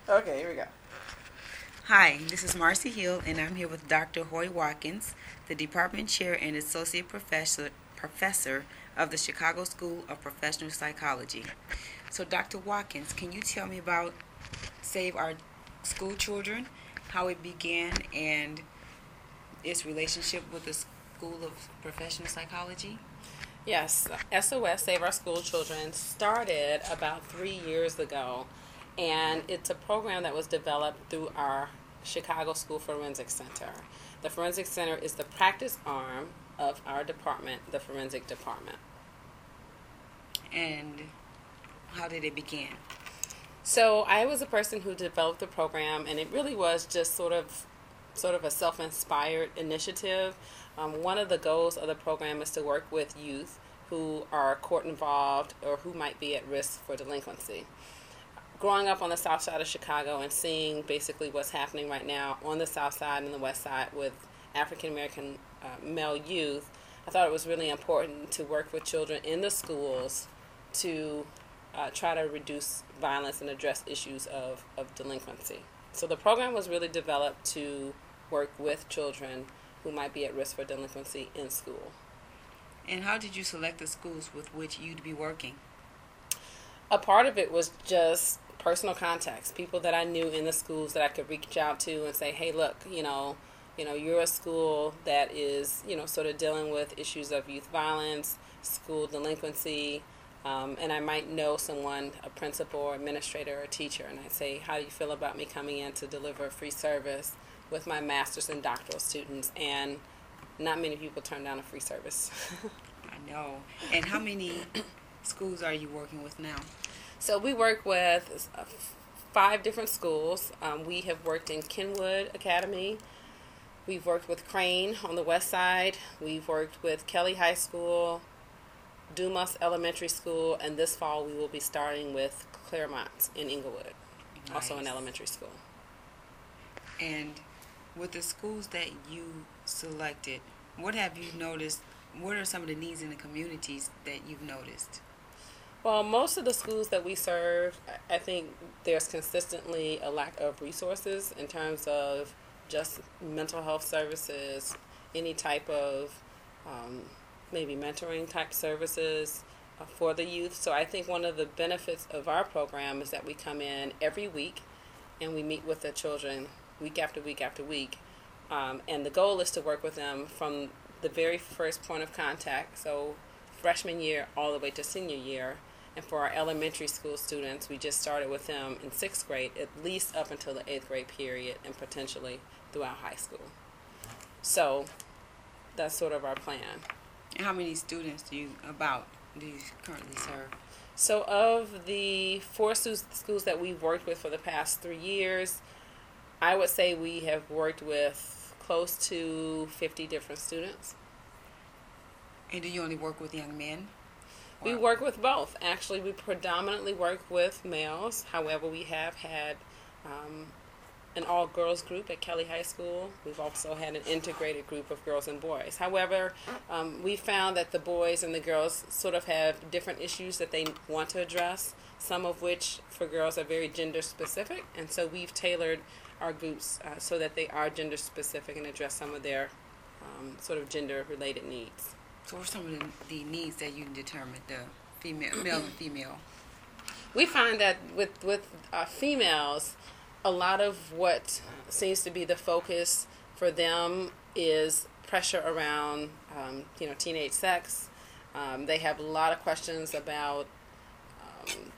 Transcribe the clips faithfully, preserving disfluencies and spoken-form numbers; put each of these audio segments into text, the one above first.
Okay, here we go. Hi, this is Marcy Hill, and I'm here with Doctor Hoy Watkins, the Department Chair and Associate Professor, Professor of the Chicago School of Professional Psychology. So, Doctor Watkins, can you tell me about Save Our School Children, how it began, and its relationship with the School of Professional Psychology? Yes, S O S, Save Our School Children, started about three years ago, and it's a program that was developed through our Chicago School Forensic Center. The Forensic Center is the practice arm of our department, the Forensic Department. And how did it begin? So I was the person who developed the program, and it really was just sort of sort of a self-inspired initiative. Um, one of the goals of the program is to work with youth who are court involved or who might be at risk for delinquency. Growing up on the south side of Chicago and seeing basically what's happening right now on the south side and the west side with African American uh, male youth, I thought it was really important to work with children in the schools to uh, try to reduce violence and address issues of, of delinquency. So the program was really developed to work with children who might be at risk for delinquency in school. And how did you select the schools with which you'd be working? A part of it was just personal contacts, people that I knew in the schools that I could reach out to and say, hey, look, you know, you know, you're a school that is, you know, sort of dealing with issues of youth violence, school delinquency, um, and I might know someone, a principal or administrator or teacher, and I'd say, how do you feel about me coming in to deliver a free service with my master's and doctoral students? And not many people turn down a free service. I know. And how many schools are you working with now? So we work with uh, five different schools. Um, we have worked in Kenwood Academy. We've worked with Crane on the west side. We've worked with Kelly High School, Dumas Elementary School, and this fall we will be starting with Claremont in Inglewood, nice. Also an elementary school. And with the schools that you selected, what have you noticed? What are some of the needs in the communities that you've noticed? Well, most of the schools that we serve, I think there's consistently a lack of resources in terms of just mental health services, any type of um, maybe mentoring type services uh, for the youth. So I think one of the benefits of our program is that we come in every week and we meet with the children week after week after week. Um, and the goal is to work with them from the very first point of contact, so freshman year all the way to senior year. And for our elementary school students, we just started with them in sixth grade, at least up until the eighth grade period, and potentially throughout high school. So that's sort of our plan. And how many students do you, about, do you currently serve? So of the four schools that we've worked with for the past three years, I would say we have worked with close to fifty different students. And do you only work with young men? We work with both. Actually, we predominantly work with males. However, we have had um, an all-girls group at Kelly High School. We've also had an integrated group of girls and boys. However, um, we found that the boys and the girls sort of have different issues that they want to address, some of which for girls are very gender-specific, and so we've tailored our groups uh, so that they are gender-specific and address some of their um, sort of gender-related needs. So what are some of the, the needs that you determined, the female, male and female? We find that with, with uh, females, a lot of what seems to be the focus for them is pressure around, um, you know, teenage sex. Um, they have a lot of questions about um,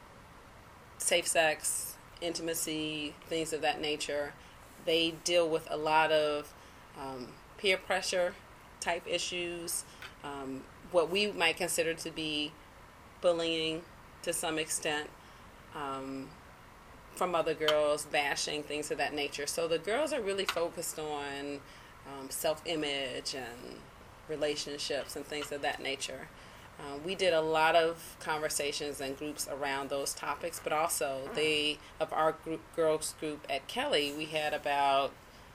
safe sex, intimacy, things of that nature. They deal with a lot of um, peer pressure type issues, um, what we might consider to be bullying to some extent um, from other girls, bashing, things of that nature. So the girls are really focused on um, self-image and relationships and things of that nature. Uh, we did a lot of conversations and groups around those topics, but also they, of our group, girls group at Kelly, we had about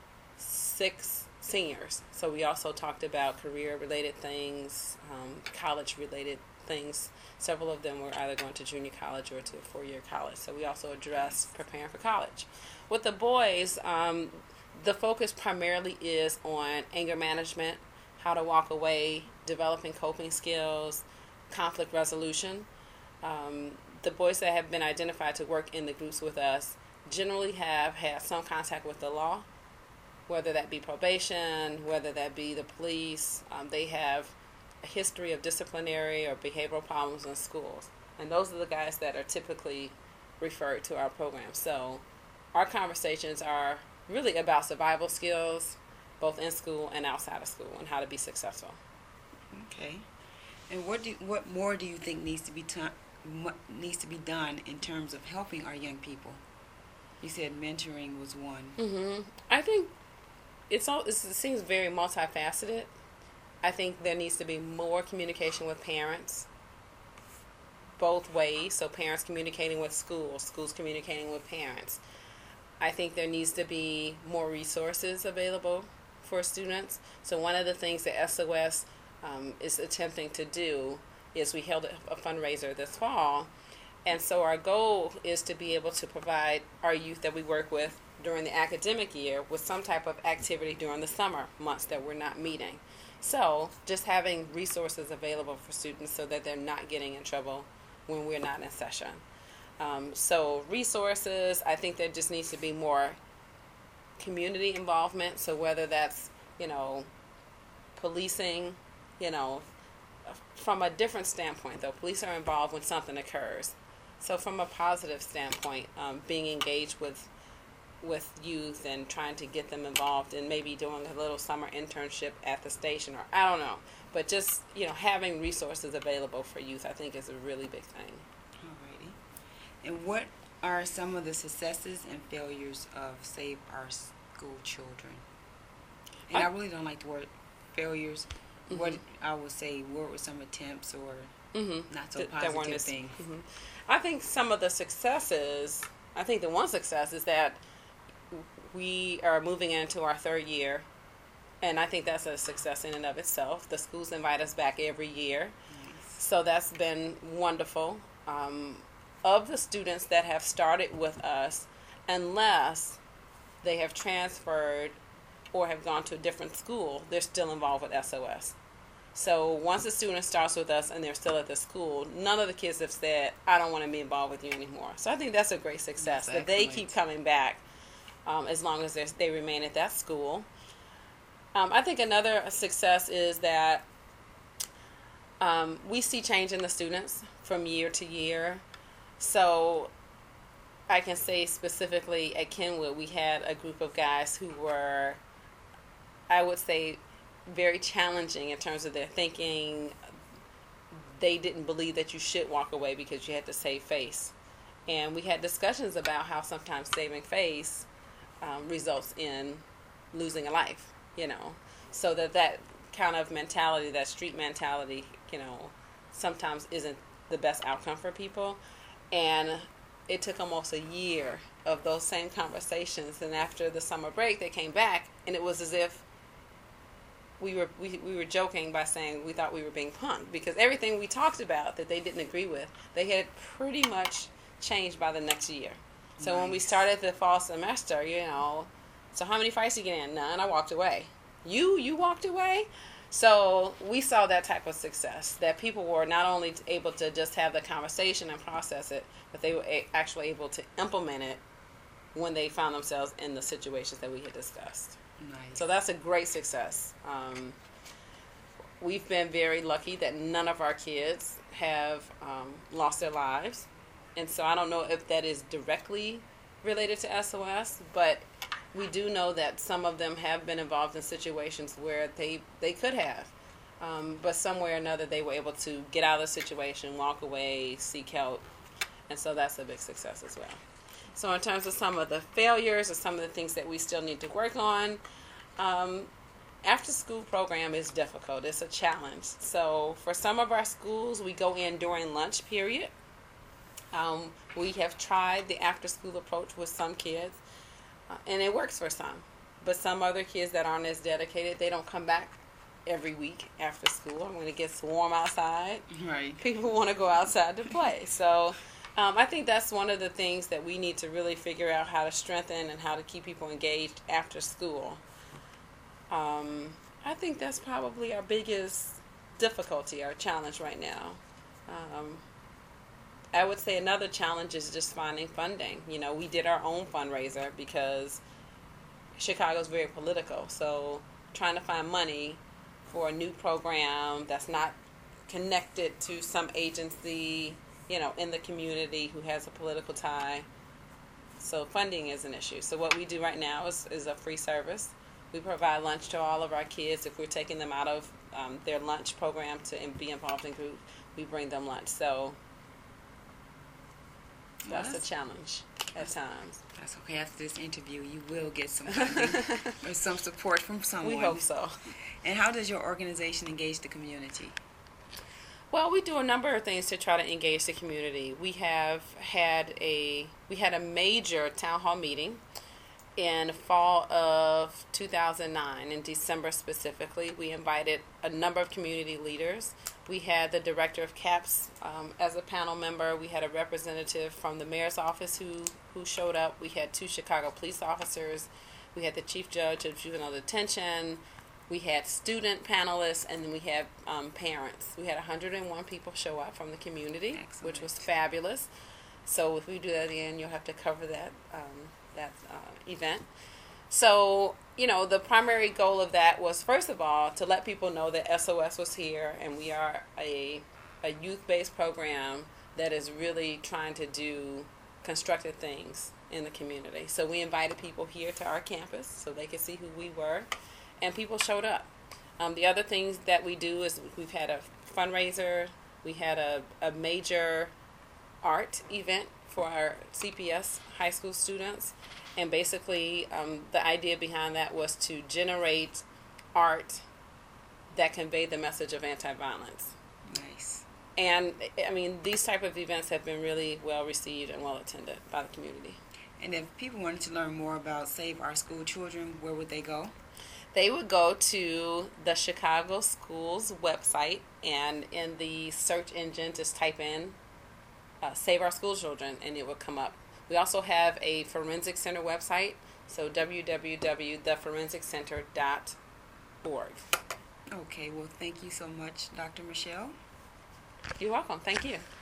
six seniors. So we also talked about career-related things, um, college-related things. Several of them were either going to junior college or to a four-year college. So we also address preparing for college. With the boys, um, the focus primarily is on anger management, how to walk away, developing coping skills, conflict resolution. Um, the boys that have been identified to work in the groups with us generally have had some contact with the law, whether that be probation, whether that be the police. Um, they have a history of disciplinary or behavioral problems in schools. And those are the guys that are typically referred to our program. So our conversations are really about survival skills, both in school and outside of school, and how to be successful. Okay. And what do what more do you think needs to be ta- needs to be done in terms of helping our young people? You said mentoring was one. Mm-hmm. I think it's all. It's, it seems very multifaceted. I think there needs to be more communication with parents, both ways. So parents communicating with schools, schools communicating with parents. I think there needs to be more resources available for students. So one of the things that S O S um, is attempting to do is we held a, a fundraiser this fall. And so our goal is to be able to provide our youth that we work with during the academic year with some type of activity during the summer months that we're not meeting. So just having resources available for students so that they're not getting in trouble when we're not in session. Um, so resources, I think there just needs to be more community involvement. So whether that's, you know, policing, you know, from a different standpoint though, police are involved when something occurs. So from a positive standpoint, um, being engaged with with youth and trying to get them involved and maybe doing a little summer internship at the station, or I don't know. But just, you know, having resources available for youth I think is a really big thing. Alrighty. And what are some of the successes and failures of Save Our School Children? And I, I really don't like the word failures. Mm-hmm. What I would say, what were some attempts or mm-hmm. not so Th- positive things? Mm-hmm. I think some of the successes, I think the one success is that we are moving into our third year, and I think that's a success in and of itself. The schools invite us back every year, nice. So that's been wonderful. Um, of the students that have started with us, unless they have transferred or have gone to a different school, they're still involved with S O S. So once a student starts with us and they're still at the school, none of the kids have said, I don't want to be involved with you anymore. So I think that's a great success, that they keep coming back um, as long as they remain at that school. Um, I think another success is that um, we see change in the students from year to year. So I can say specifically at Kenwood, we had a group of guys who were, I would say, very challenging in terms of their thinking. They didn't believe that you should walk away because you had to save face. And we had discussions about how sometimes saving face um, results in losing a life, you know. So that that kind of mentality, that street mentality, you know, sometimes isn't the best outcome for people. And it took almost a year of those same conversations. And after the summer break, they came back, and it was as if we were we, we were joking by saying we thought we were being punked, because everything we talked about that they didn't agree with, they had pretty much changed by the next year. So nice. When we started the fall semester, you know, so how many fights did you get in? None. I walked away. You you walked away? So we saw that type of success, that people were not only able to just have the conversation and process it, but they were a- actually able to implement it when they found themselves in the situations that we had discussed. Nice. So that's a great success. Um, we've been very lucky that none of our kids have um, lost their lives. And so I don't know if that is directly related to S O S, but we do know that some of them have been involved in situations where they, they could have. Um, but some way or another they were able to get out of the situation, walk away, seek help. And so that's a big success as well. So in terms of some of the failures or some of the things that we still need to work on, um, after school program is difficult. It's a challenge. So for some of our schools, we go in during lunch period. Um, we have tried the after school approach with some kids, uh, and it works for some. But some other kids that aren't as dedicated, they don't come back every week after school. When it gets warm outside, right, people want to go outside to play. So um, I think that's one of the things that we need to really figure out how to strengthen and how to keep people engaged after school. Um, I think that's probably our biggest difficulty, our challenge right now. Um, I would say another challenge is just finding funding. You know, we did our own fundraiser because Chicago's very political. So trying to find money for a new program that's not connected to some agency, you know, in the community who has a political tie. So funding is an issue. So what we do right now is, is a free service. We provide lunch to all of our kids. If we're taking them out of um, their lunch program to be involved in group, we bring them lunch. So that's a challenge at times. That's okay. After this interview, you will get some funding or some support from someone. We hope so. And how does your organization engage the community? Well, we do a number of things to try to engage the community. We have had a we had a major town hall meeting in fall of two thousand nine, in December specifically. We invited a number of community leaders. We had the director of CAPS um, as a panel member. We had a representative from the mayor's office who, who showed up. We had two Chicago police officers. We had the chief judge of juvenile detention. We had student panelists, and then we had um, parents. We had one hundred one people show up from the community, Excellent. Which was fabulous. So if we do that again, you'll have to cover that um, that uh, event. So, you know, the primary goal of that was, first of all, to let people know that S O S was here, and we are a, a youth-based program that is really trying to do constructive things in the community. So we invited people here to our campus so they could see who we were, and people showed up. Um, the other things that we do is we've had a fundraiser. We had a, a major art event for our C P S high school students. And basically, um, the idea behind that was to generate art that conveyed the message of anti-violence. Nice. And, I mean, these type of events have been really well received and well attended by the community. And if people wanted to learn more about Save Our School Children, where would they go? They would go to the Chicago Schools website, and in the search engine, just type in uh, Save Our School Children, and it will come up. We also have a Forensic Center website, so w w w dot the forensic center dot org. Okay, well, thank you so much, Doctor Michelle. You're welcome. Thank you.